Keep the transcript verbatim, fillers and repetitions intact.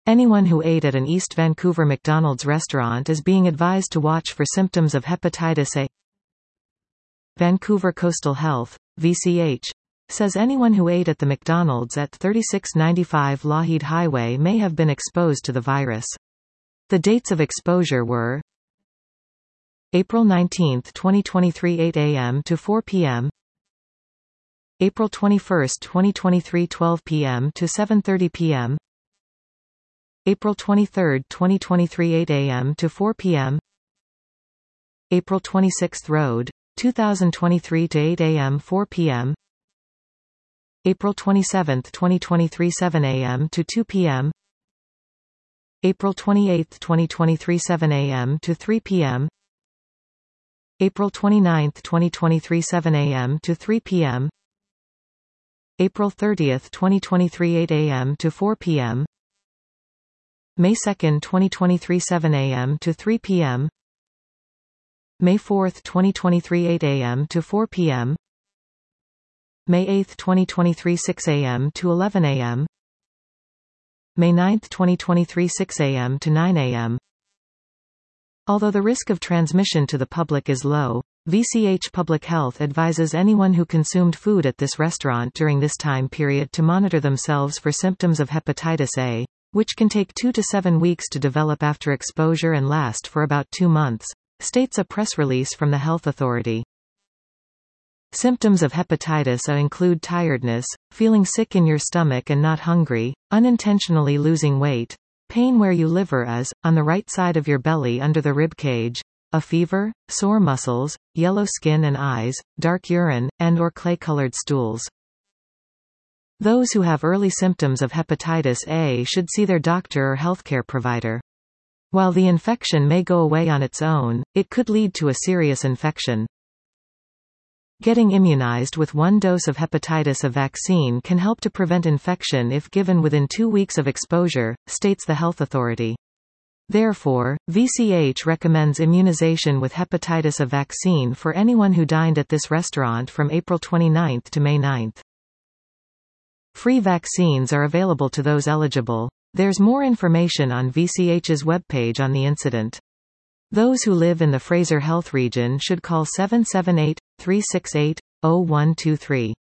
Anyone who ate at an East Vancouver McDonald's restaurant is being advised to watch for symptoms of hepatitis A. Vancouver Coastal Health, V C H, says anyone who ate at the McDonald's at thirty-six ninety-five Lougheed Highway may have been exposed to the virus. The dates of exposure were April nineteenth twenty twenty-three eight a m to four p m April twenty-first twenty twenty-three twelve p m to seven thirty p m April twenty-third twenty twenty-three eight a m to four p m April twenty-sixth Road, two thousand twenty-three to eight a m four p m April twenty-seventh twenty twenty-three seven a m to two p m April twenty-eighth twenty twenty-three seven a m to three p m April twenty-ninth twenty twenty-three seven a m to three p m April thirtieth twenty twenty-three eight a m to four p m May second twenty twenty-three seven a m to three p m May fourth twenty twenty-three eight a m to four p m May eighth twenty twenty-three six a m to eleven a m May ninth twenty twenty-three six a m to nine a m Although the risk of transmission to the public is low, V C H Public Health advises anyone who consumed food at this restaurant during this time period to monitor themselves for symptoms of hepatitis A, which can take two to seven weeks to develop after exposure and last for about two months, states a press release from the health authority. Symptoms of hepatitis A include tiredness, feeling sick in your stomach and not hungry, unintentionally losing weight, pain where your liver is, on the right side of your belly under the rib cage, a fever, sore muscles, yellow skin and eyes, dark urine, and or clay-colored stools. Those who have early symptoms of hepatitis A should see their doctor or healthcare provider. While the infection may go away on its own, it could lead to a serious infection. Getting immunized with one dose of hepatitis A vaccine can help to prevent infection if given within two weeks of exposure, states the health authority. Therefore, V C H recommends immunization with hepatitis A vaccine for anyone who dined at this restaurant from April twenty-ninth to May ninth. Free vaccines are available to those eligible. There's more information on V C H's webpage on the incident. Those who live in the Fraser Health region should call seven seven eight, three six eight, zero one two three.